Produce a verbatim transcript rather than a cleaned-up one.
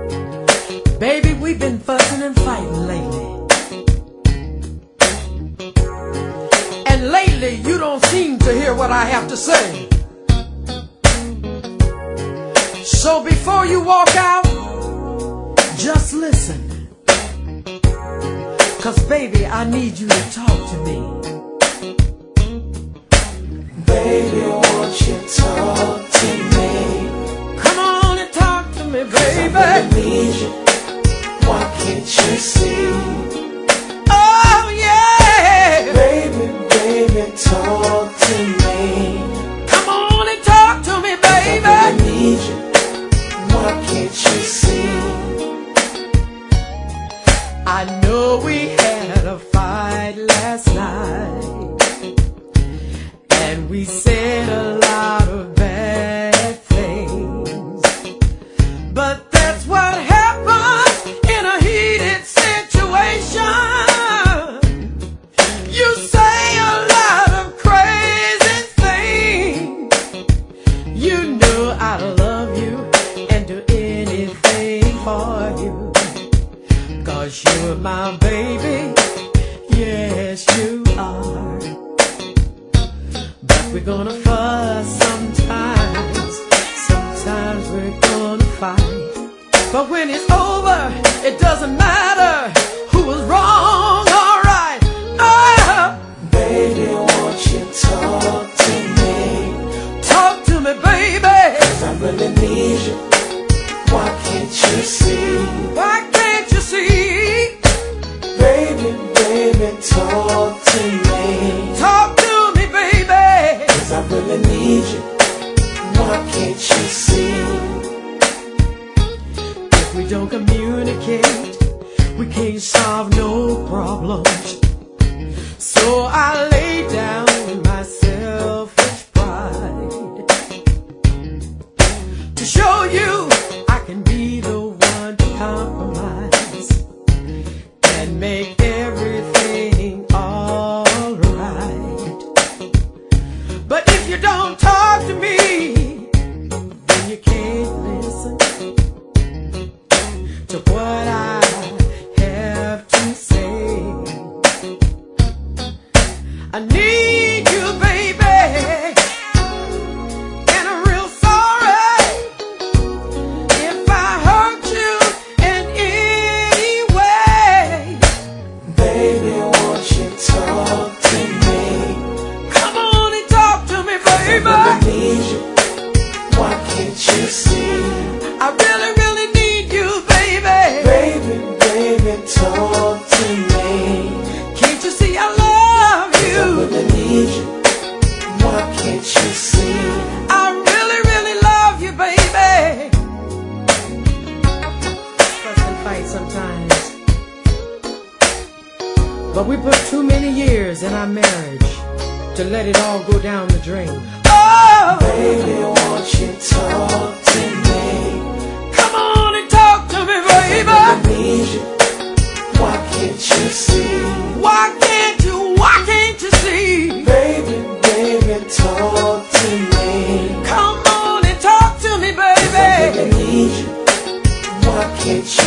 Baby, we've been fussing and fighting lately. And lately, you don't seem to hear what I have to say. So before you walk out, just listen. 'Cause baby, I need you to talk to me. Baby, won't you talk to me? Come on and talk to me, baby. I really need you. Why can't you see? Oh, yeah. Baby, baby, talk to me. Come on and talk to me, baby. I really need you. Why can't you see? I know we had a fight last night, and we said a lot of bad things, but that's what happens in a heated situation. You say a lot of crazy things. You know I love you and do anything for you, 'cause you're my baby, yes you are. But we're gonna fuss sometimes, sometimes we're gonna fight. But when it's over, it doesn't matter who was wrong or right. Oh, Baby, won't you talk to me? talk to me, baby. 'Cause I really need you. Why can't you see? Why can't you see? Baby, baby, talk to me. Talk to me, baby. 'Cause I really need you. Why can't you see? If we don't communicate, we can't solve no problems. So I lay down my selfish pride to show you I can be the one to compromise and make everything alright. But if you don't talk to me, then you can't listen to what I have to say. I need you, baby, and I'm real sorry if I hurt you in any way. Baby, won't you talk to me? Come on and talk to me, I really baby. need you. Why can't you see? I really, really need you, baby. Baby, baby, talk to me. Can't you see I love I you? really need you. Why can't you see? I really, really love you, baby. Fuss and fight sometimes, but we put too many years in our marriage to let it all go down the drain. Oh, Baby, won't you talk to me? come on and talk to me, I really baby. need you. Why can't you see? Why can't you, why can't you see? Baby, baby, talk to me. Come on and talk to me, I really baby. need you. Why can't you